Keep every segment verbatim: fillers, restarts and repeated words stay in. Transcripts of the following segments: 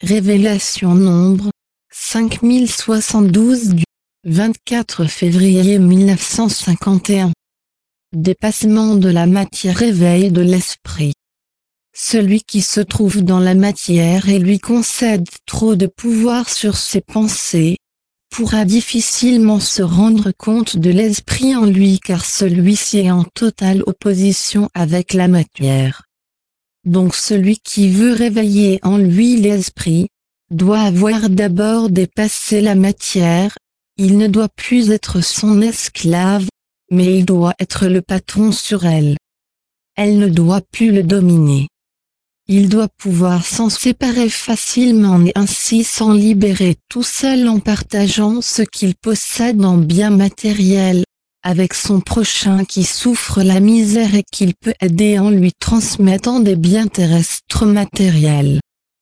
Révélation nombre cinq mille soixante-douze du vingt-quatre février mille neuf cent cinquante et un. Dépassement de la matière, réveil de l'esprit. Celui qui se trouve dans la matière et lui concède trop de pouvoir sur ses pensées, pourra difficilement se rendre compte de l'esprit en lui, car celui-ci est en totale opposition avec la matière. Donc celui qui veut réveiller en lui l'esprit, doit avoir d'abord dépassé la matière. Il ne doit plus être son esclave, mais il doit être le patron sur elle. Elle ne doit plus le dominer. Il doit pouvoir s'en séparer facilement et ainsi s'en libérer tout seul en partageant ce qu'il possède en biens matériels avec son prochain qui souffre la misère et qu'il peut aider en lui transmettant des biens terrestres matériels.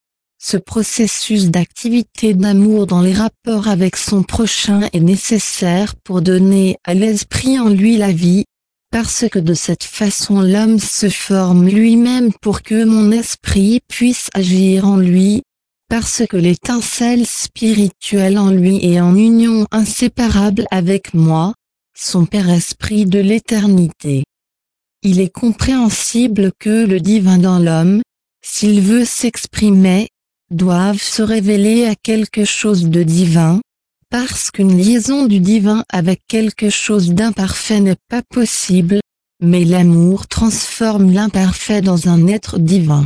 Ce processus d'activité d'amour dans les rapports avec son prochain est nécessaire pour donner à l'esprit en lui la vie, parce que de cette façon l'homme se forme lui-même pour que mon esprit puisse agir en lui, parce que l'étincelle spirituelle en lui est en union inséparable avec moi, son Père Esprit de l'éternité. Il est compréhensible que le divin dans l'homme, s'il veut s'exprimer, doive se révéler à quelque chose de divin, parce qu'une liaison du divin avec quelque chose d'imparfait n'est pas possible, mais l'amour transforme l'imparfait dans un être divin.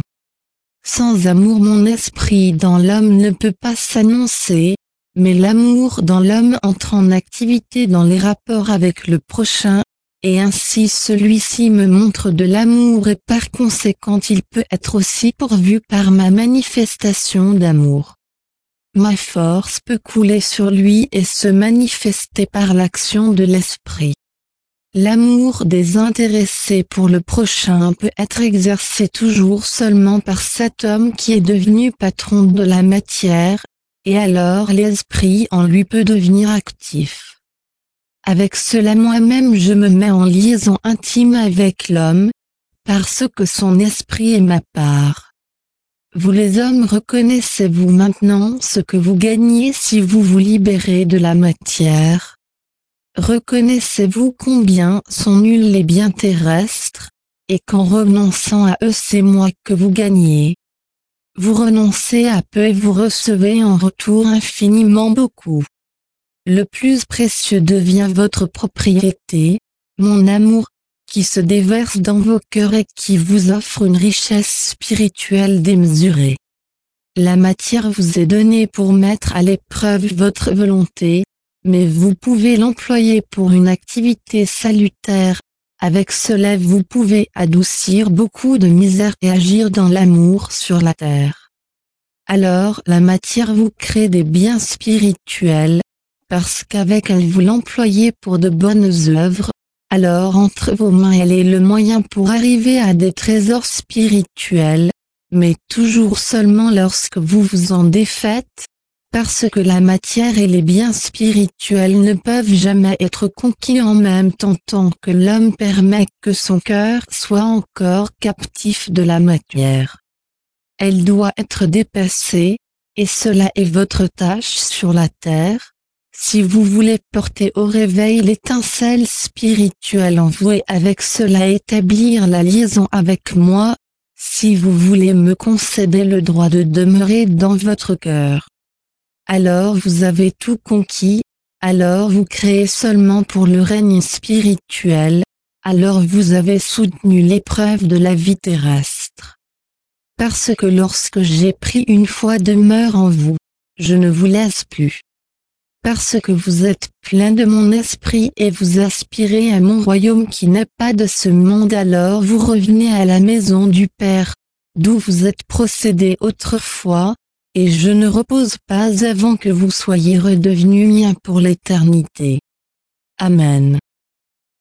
Sans amour, mon esprit dans l'homme ne peut pas s'annoncer, mais l'amour dans l'homme entre en activité dans les rapports avec le prochain, et ainsi celui-ci me montre de l'amour et par conséquent il peut être aussi pourvu par ma manifestation d'amour. Ma force peut couler sur lui et se manifester par l'action de l'esprit. L'amour désintéressé pour le prochain peut être exercé toujours seulement par cet homme qui est devenu patron de la matière, et alors l'esprit en lui peut devenir actif. Avec cela moi-même je me mets en liaison intime avec l'homme, parce que son esprit est ma part. Vous les hommes, reconnaissez-vous maintenant ce que vous gagnez si vous vous libérez de la matière? Reconnaissez-vous combien sont nuls les biens terrestres, et qu'en renonçant à eux c'est moi que vous gagnez? Vous renoncez à peu et vous recevez en retour infiniment beaucoup. Le plus précieux devient votre propriété, mon amour, qui se déverse dans vos cœurs et qui vous offre une richesse spirituelle démesurée. La matière vous est donnée pour mettre à l'épreuve votre volonté, mais vous pouvez l'employer pour une activité salutaire. Avec cela vous pouvez adoucir beaucoup de misère et agir dans l'amour sur la terre. Alors la matière vous crée des biens spirituels, parce qu'avec elle vous l'employez pour de bonnes œuvres, alors entre vos mains elle est le moyen pour arriver à des trésors spirituels, mais toujours seulement lorsque vous vous en défaites, parce que la matière et les biens spirituels ne peuvent jamais être conquis en même temps tant que l'homme permet que son cœur soit encore captif de la matière. Elle doit être dépassée, et cela est votre tâche sur la terre. Si vous voulez porter au réveil l'étincelle spirituelle en vous et avec cela établir la liaison avec moi, si vous voulez me concéder le droit de demeurer dans votre cœur, alors vous avez tout conquis, alors vous créez seulement pour le règne spirituel, alors vous avez soutenu l'épreuve de la vie terrestre. Parce que lorsque j'ai pris une fois demeure en vous, je ne vous laisse plus. Parce que vous êtes plein de mon esprit et vous aspirez à mon royaume qui n'est pas de ce monde, alors vous revenez à la maison du Père, d'où vous êtes procédé autrefois, et je ne repose pas avant que vous soyez redevenus miens pour l'éternité. Amen.